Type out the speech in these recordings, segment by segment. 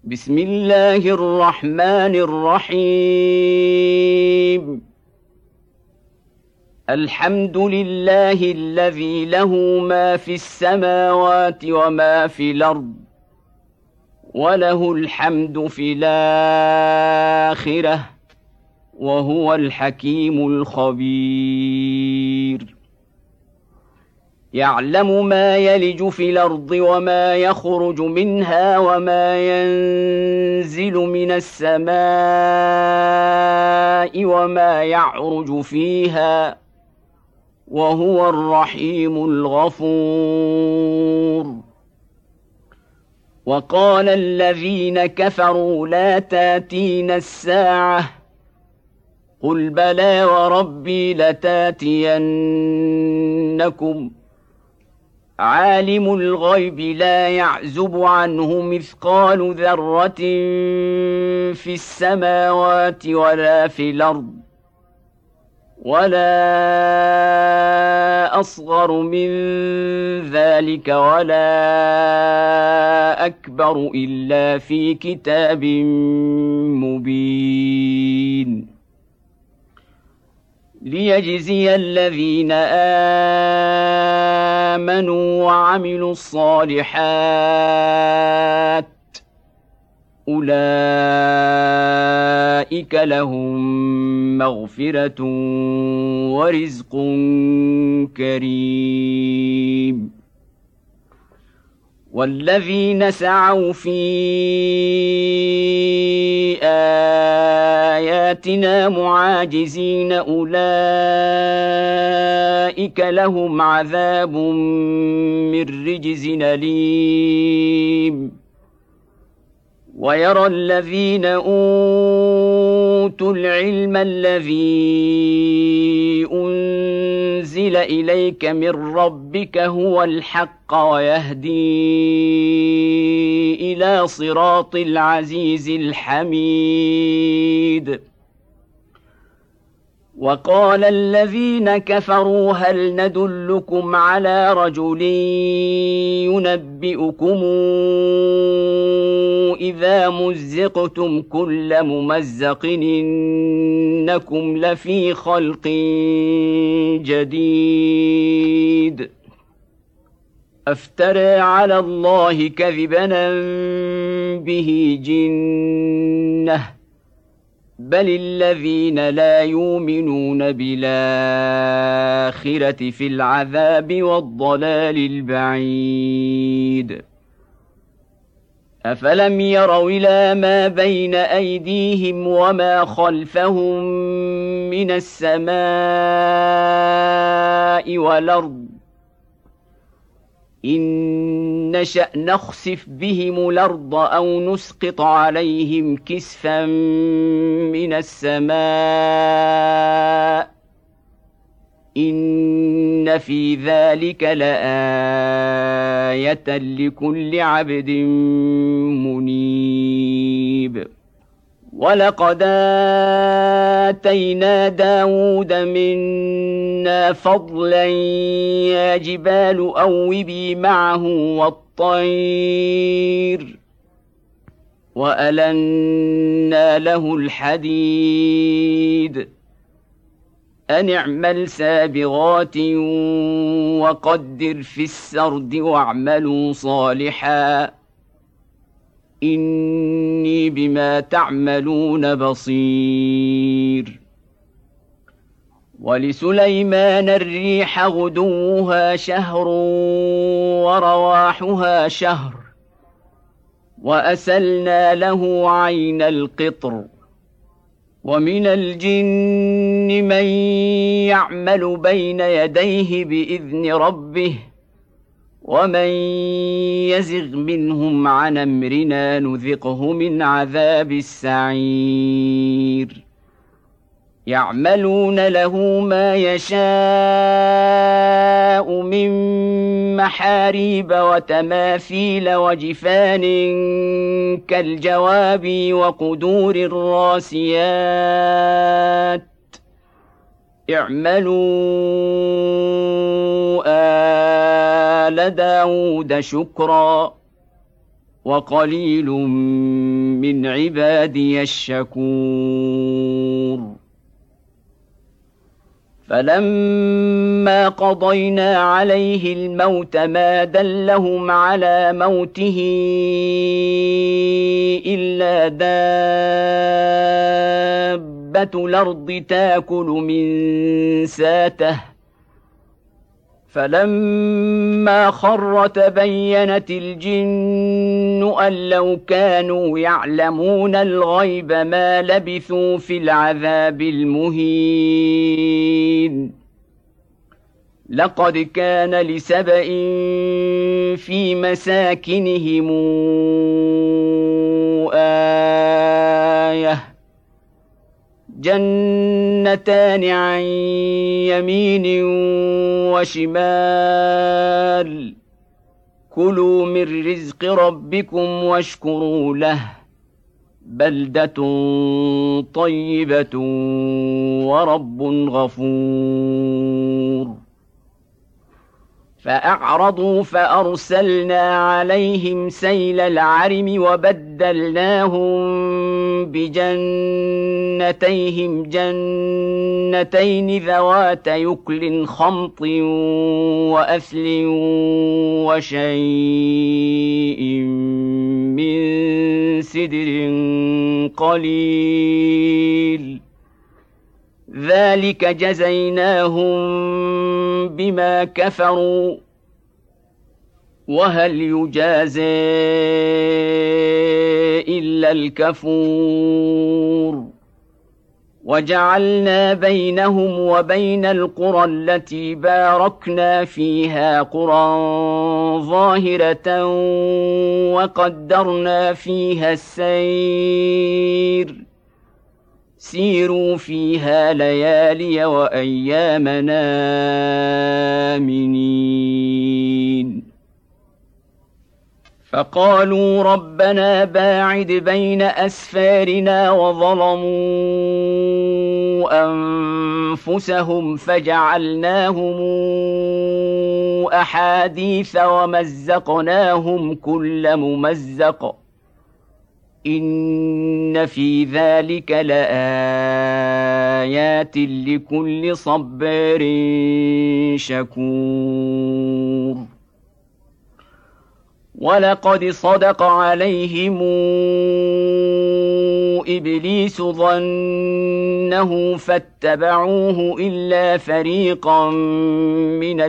بسم الله الرحمن الرحيم. الحمد لله الذي له ما في السماوات وما في الأرض وله الحمد في الآخرة وهو الحكيم الخبير. يعلم ما يلج في الأرض وما يخرج منها وما ينزل من السماء وما يعرج فيها وهو الرحيم الغفور. وقال الذين كفروا لا تاتين الساعة قل بلى وربي لتاتينكم عالم الغيب لا يعزب عنه مثقال ذرة في السماوات ولا في الأرض ولا أصغر من ذلك ولا أكبر إلا في كتاب مبين. ليجزي الذين آمنوا وعملوا الصالحات أولئك لهم مغفرة ورزق كريم. والذين سعوا في آياتنا معاجزين أولئك لهم عذاب من رجز أليم. ويرى الذين أوتوا العلم الذي أنزل إليك من ربك هو الحق ويهدي إلى صراط العزيز الحميد. وقال الذين كفروا هل ندلكم على رجل ينبئكم إذا مزقتم كل ممزق إنكم لفي خلق جديد أفترى على الله كذبا به جنة بل الذين لا يؤمنون بالآخرة في العذاب والضلال البعيد. أفلم يروا إلى ما بين أيديهم وما خلفهم من السماء والأرض إن نشأ نخسف بهم الأرض أو نسقط عليهم كسفا من السماء إن في ذلك لآية لكل عبد منيب. ولقد آتينا داود منا فضلا يا جبال أوبي معه والطير وألنا له الحديد أن اعمل سابغات وقدر في السرد واعملوا صالحا إني بما تعملون بصير. ولسليمان الريح غدوها شهر ورواحها شهر وأسلنا له عين القطر. ومن الجن من يعمل بين يديه بإذن ربه ومن يزغ منهم عن أمرنا نذقه من عذاب السعير. يعملون له ما يشاء من محاريب وتماثيل وجفان كالجواب وقدور الراسيات اعملوا آل داود شكرا وقليل من عبادي الشكور فلما قضينا عليه الموت ما دلهم على موته إلا دابة الأرض تأكل من ساته فلما خر تبينت الجن أن لو كانوا يعلمون الغيب ما لبثوا في العذاب المهين لقد كان لسبإ في مساكنهم آية جنتان عن يمين وشمال كلوا من رزق ربكم واشكروا له بلدة طيبة ورب غفور فأعرضوا فأرسلنا عليهم سيل العرم وبدلناهم بجنتيهم جنتين ذوات يكل خمط وأثل وشيء من سدر قليل ذلك جزيناهم بما كفروا وهل يجازى إلا الكفور وجعلنا بينهم وبين القرى التي باركنا فيها قرى ظاهرة وقدرنا فيها السير سيروا فيها ليالي وأيامنا آمنين فقالوا ربنا باعد بين أسفارنا وظلموا أنفسهم فجعلناهم أحاديث ومزقناهم كل ممزق إن في ذلك لآيات لكل صبار شكور ولقد صدق عليهم إبليس ظنه فاتبعوه إلا فريقا من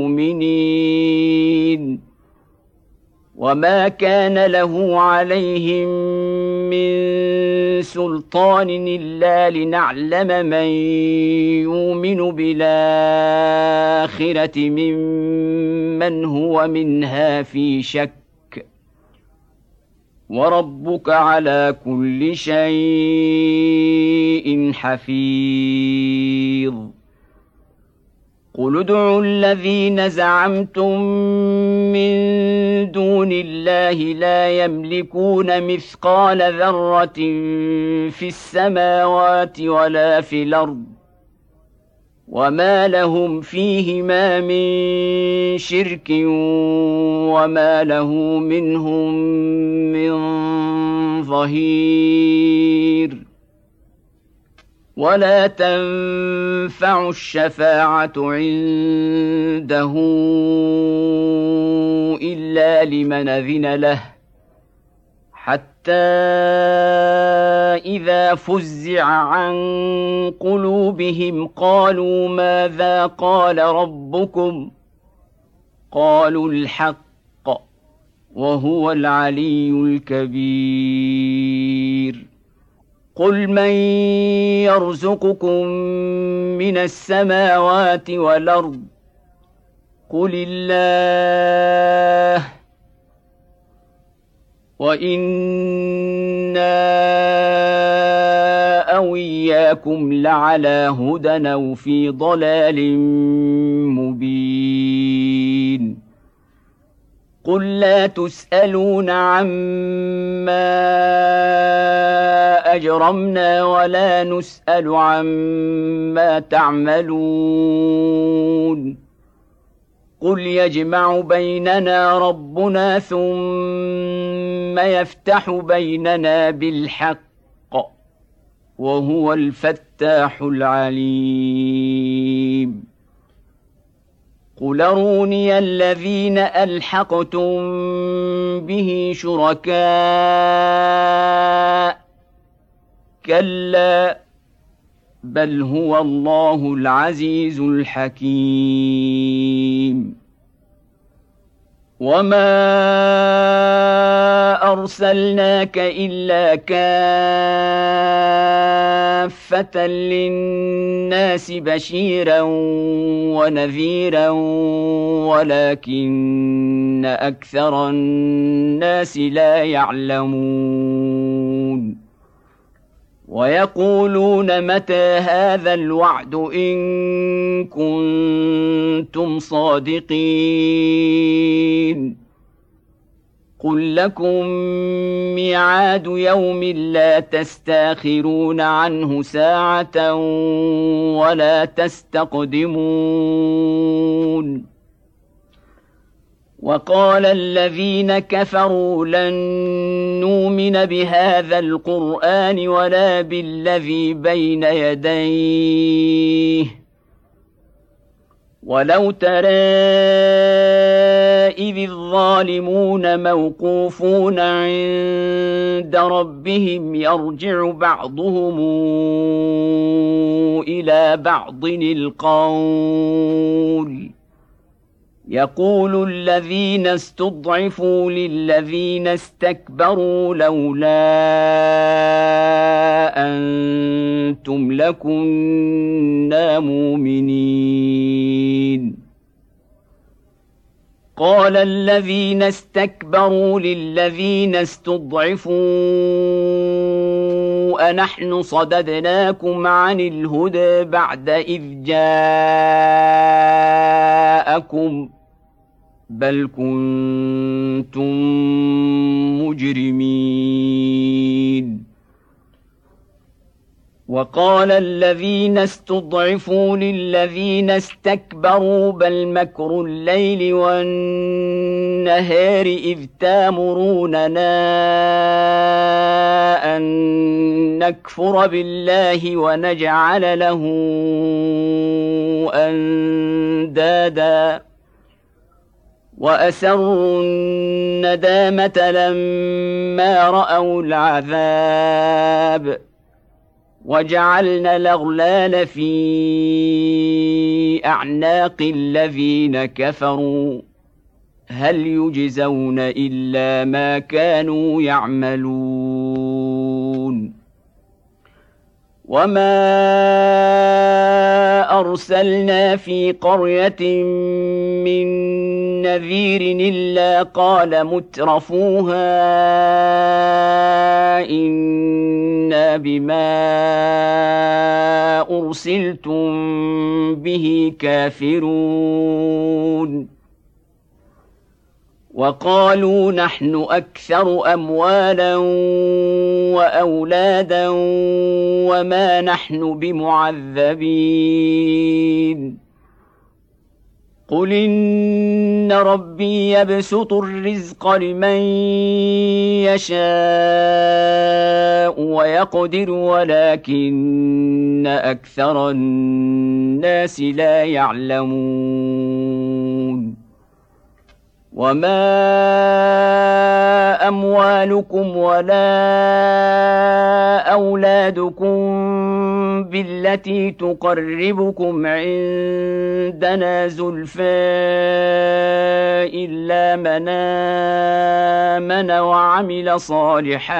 المؤمنين وما كان له عليهم من سلطان إلا لنعلم من يؤمن بالآخرة ممن هو منها في شك وربك على كل شيء حفيظ قل ادعوا الذين زعمتم من دون الله لا يملكون مثقال ذرة في السماوات ولا في الأرض وما لهم فيهما من شرك وما له منهم من ظهير ولا تنفع الشفاعة عنده إلا لمن أذن له حتى إذا فزع عن قلوبهم قالوا ماذا قال ربكم قالوا الحق وهو العلي الكبير قل من يرزقكم من السماوات والأرض قل الله وإنا أو إياكم لعلى هدى أو في ضلال مبين قل لا تسألون عما أجرمنا ولا نسأل عما تعملون قل يجمع بيننا ربنا ثم اليوم يفتح بيننا بالحق وهو الفتاح العليم قل أروني الذين ألحقتم به شركاء كلا بل هو الله العزيز الحكيم وما أرسلناك إلا كافة للناس بشيرا ونذيرا ولكن أكثر الناس لا يعلمون ويقولون متى هذا الوعد إن كنتم صادقين قل لكم ميعاد يوم لا تستاخرون عنه ساعة ولا تستقدمون وقال الذين كفروا لن نؤمن بهذا القرآن ولا بالذي بين يديه ولو ترى إذ الظالمون موقوفون عند ربهم يرجع بعضهم إلى بعض القول يقول الذين استضعفوا للذين استكبروا لولا أنتم لكنا مؤمنين قال الذين استكبروا للذين استضعفوا أنحن صددناكم عن الهدى بعد إذ جاءكم بل كنتم مجرمين وقال الذين استضعفوا للذين استكبروا بل مكر الليل والنهار إذ تامروننا أن نكفر بالله ونجعل له أندادا وأسروا الندامة لما رأوا العذاب وجعلنا الأغلال في أعناق الذين كفروا هل يجزون إلا ما كانوا يعملون وما أرسلنا في قرية من نذير إلا قال مترفوها إنا بما أرسلتم به كافرون وقالوا نحن أكثر أموالا وأولادا وما نحن بمعذبين قل إن ربي يبسط الرزق لمن يشاء ويقدر ولكن أكثر الناس لا يعلمون وما أموالكم ولا أولادكم بالتي تقربكم عندنا زلفى إلا من آمن وعمل صالحا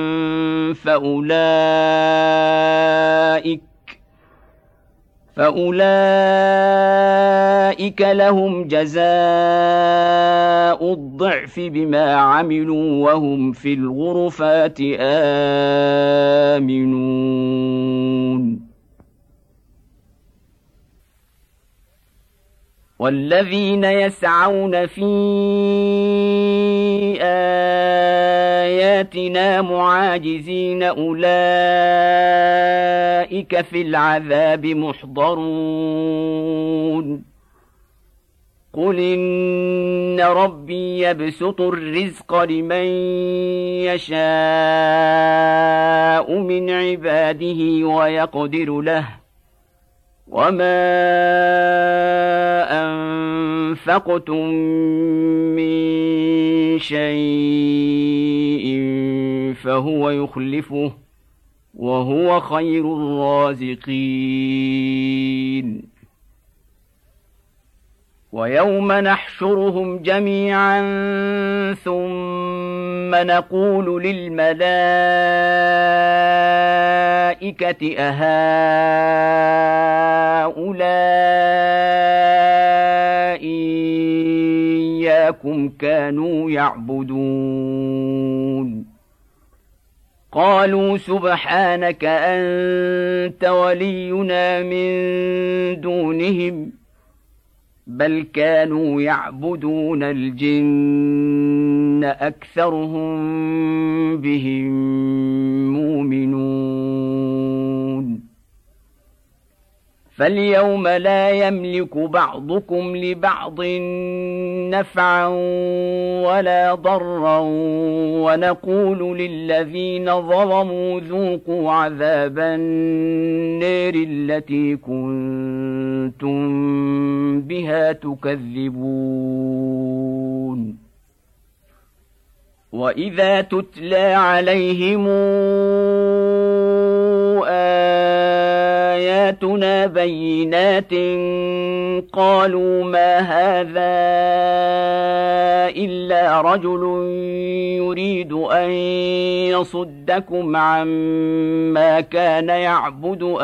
فأولئك لهم جزاء الضعف بما عملوا وهم في الغرفات آمنون والذين يسعون في آياتنا معاجزين أولئك في العذاب محضرون قل إن ربي يبسط الرزق لمن يشاء من عباده ويقدر له وما أنفقتم من شيء فهو يخلفه وهو خير الرازقين ويوم نحشرهم جميعا ثم نقول للملائكة أهؤلاء إياكم كانوا يعبدون قالوا سبحانك أنت ولينا من دونهم بل كانوا يعبدون الجن أكثرهم بهم مؤمنون فاليوم لا يملك بعضكم لبعض نفعا ولا ضرا ونقول للذين ظلموا ذوقوا عذاب النار التي كنتم بها تكذبون وإذا تتلى عليهم آياتنا بينات قالوا ما هذا إلا رجل يريد أن يصدكم عما كان يعبد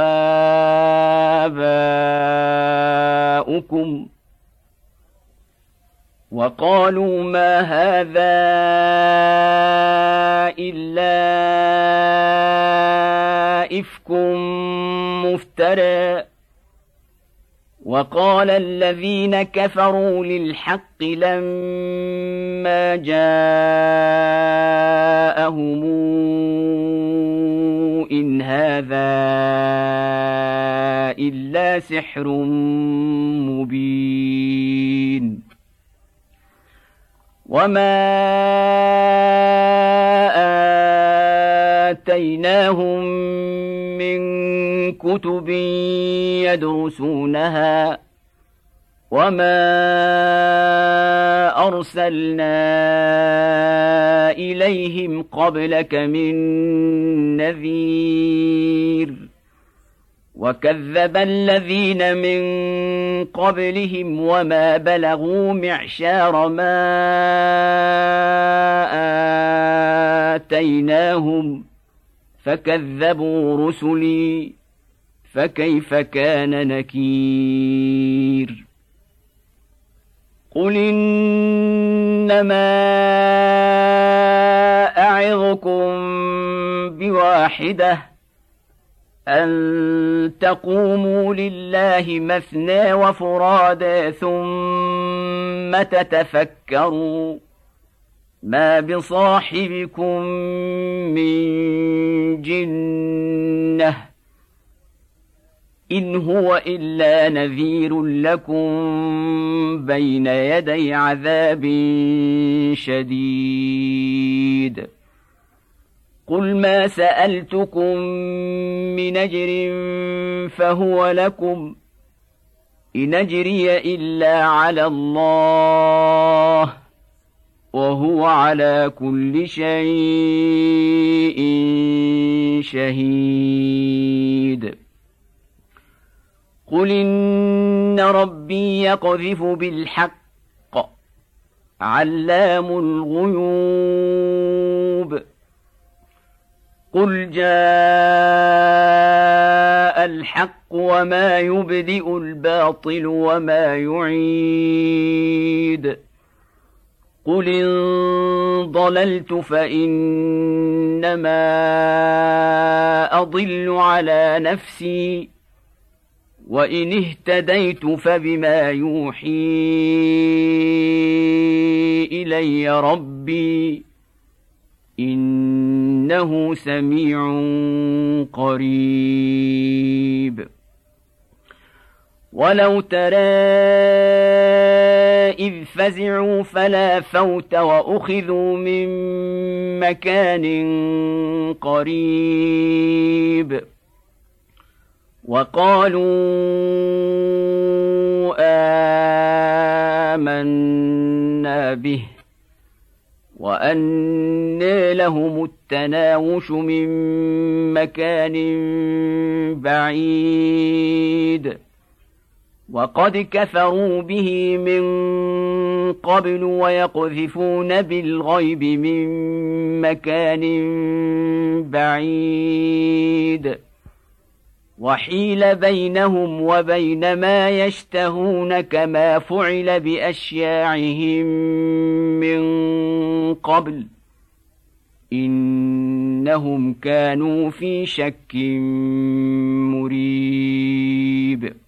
آباؤكم وقالوا ما هذا إلا إفك مفترى وقال الذين كفروا للحق لما جاءهم إن هذا إلا سحر مبين وما آتيناهم من كتب يدرسونها وما أرسلنا إليهم قبلك من نذير وكذب الذين من قبلهم وما بلغوا معشار ما آتيناهم فكذبوا رسلي فكيف كان نكير قل إنما أعظكم بواحدة أن تقوموا لله مثنى وفرادا ثم تتفكروا ما بصاحبكم من جنة إن هو إلا نذير لكم بين يدي عذاب شديد قل ما سألتكم من أجر فهو لكم إن أجري إلا على الله وهو على كل شيء شهيد قل إن ربي يقذف بالحق علام الغيوب قل جاء الحق وما يبدئ الباطل وما يعيد قل إن ضللت فإنما أضل على نفسي وإن اهتديت فبما يوحي إلي ربي إنه سميع قريب ولو ترى إذ فزعوا فلا فوت وأخذوا من مكان قريب وقالوا آمنا به وأنى لهم التناوش من مكان بعيد وقد كفروا به من قبل ويقذفون بالغيب من مكان بعيد وحيل بينهم وبين ما يشتهون كما فعل بأشياعهم من قبل إنهم كانوا في شك مريب